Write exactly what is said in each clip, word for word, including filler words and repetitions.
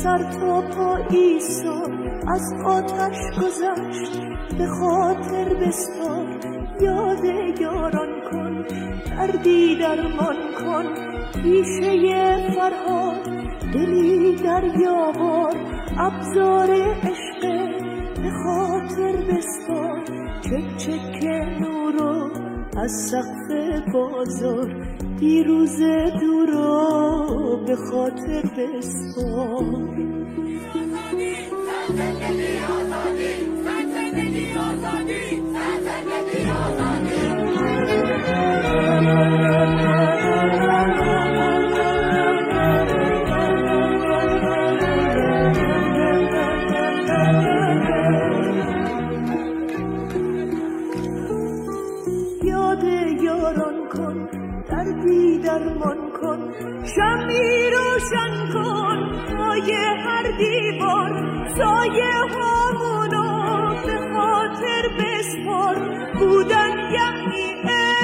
سر تا پا عیسی از آتش گذشت، به خاطر بسپار یاد یاران کن، دردی درمان کن پیشه فرهاد، دلی دریاوار ابزار عشق، به خاطر بسپار چک چک نورو از سقف بازار، دیروز دورو به خاطر بسپار. زندگی آزادی، زندگی آزادی، زندگی آزادی. یاد یاران کن، دردی درمان کن، شمعی روشن کن پای هر دیوار، سایه هامونو به خاطر بسپار، بودن یعنی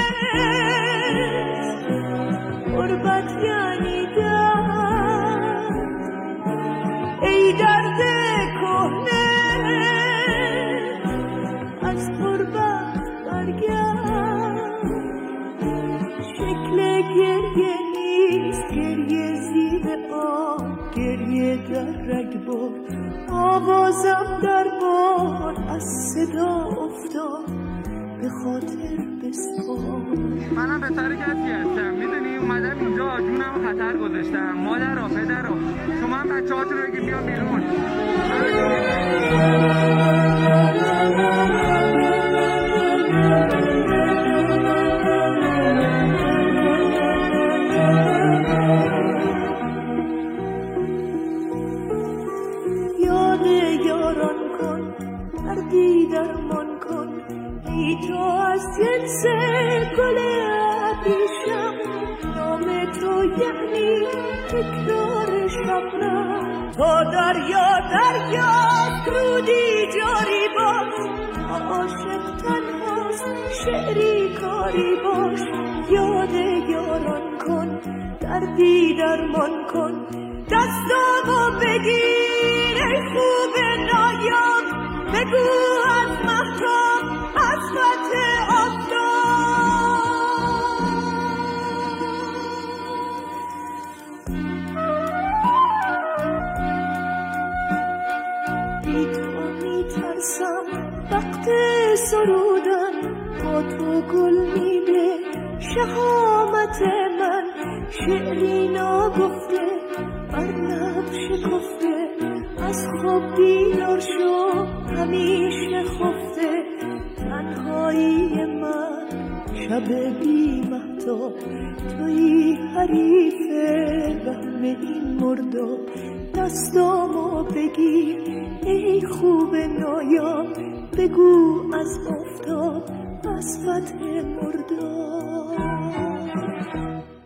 عشق، غربت یعنی درد، ای درد کهنه از غربت برگرد، شکل گریه نیست گریه زیر آب، گریه در رگبار، آوازم در بار از صدا افتاد، به خاطر بسپار. منم به سر کسی هستم، میدونی اومدم اینجا جونم خطر گذاشتم، مادر و پدر رو، شما هم بچه هاتون رو بگید بیان بیرون. یاد یاران کن، دردی درمان کن، ای تو از جنس گل ابریشم، نام تو یعنی تکرار شبنم، تا دریا دریا رودی جاری باش، عاشق تنهاست شعری کاری باش. یاد یاران کن، دردی درمان کن، دستامو بگیر ای خوب نایاب، بگو از مهتاب از فتح آفتاب. بی تو میترسم وقت سرودن، با تو گل میده شهامت من، شعری ناگفته بر لب شکفته، از خواب بیدار شو همیشه خفته، تنهایی من شب بی مهتاب، تویی حریف وهم این مرداب، دستامو بگیر ای خوب نایاب، بگو از آفتاب از فتح مرداب.